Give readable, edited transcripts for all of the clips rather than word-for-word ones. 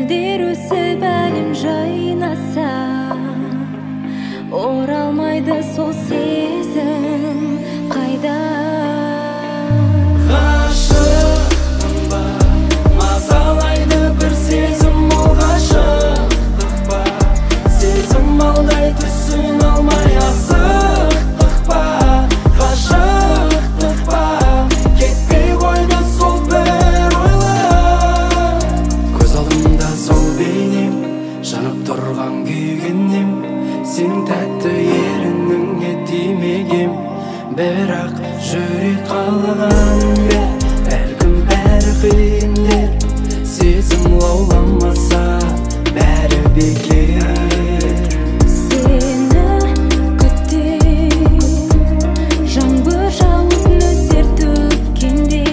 гүлдер өсіп әлем жайнаса, оралмайды сол сезім қайда. Ғашықтық па, мазалайды бір сезім, ол ғашықтық па, сезім алдай түсін алмай асықтық па. Ғашықтық па, кетпей қойды сол бір ойлар. Көз алдымда сол бейнем, жанып тұрған күйгеннем, сенің тәтті ерініңе тимегем. Бірақ жүрек қалаған бәлкім бәрі қиындер, сезім лауламаса бәрі бекер. Сені күтем, жаңбыр жауып нөсер төккенде,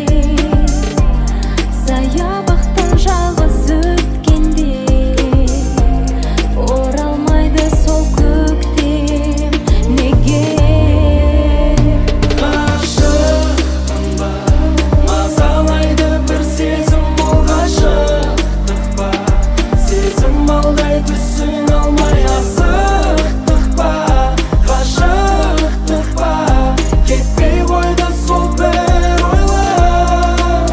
саябақтан жалғыз өткенде, оралмайды сол көктем неге. Ғашықпын ба, мазалайды бір сезім, ол ғашықтық па, сезім алдай түсін алмай асықтық па. Ғашықтық па, кетпей қойды сол бір ойлар.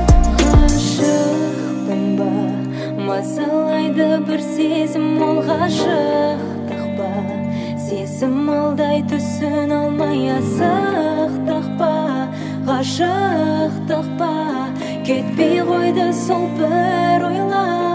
Ғашықпын ба, мазалайды бір сезім, ол ғашықтық па, сезім алдай түсін алмай асықтық па. Ғашықтық па, кетпей қойды сол бір ойлар.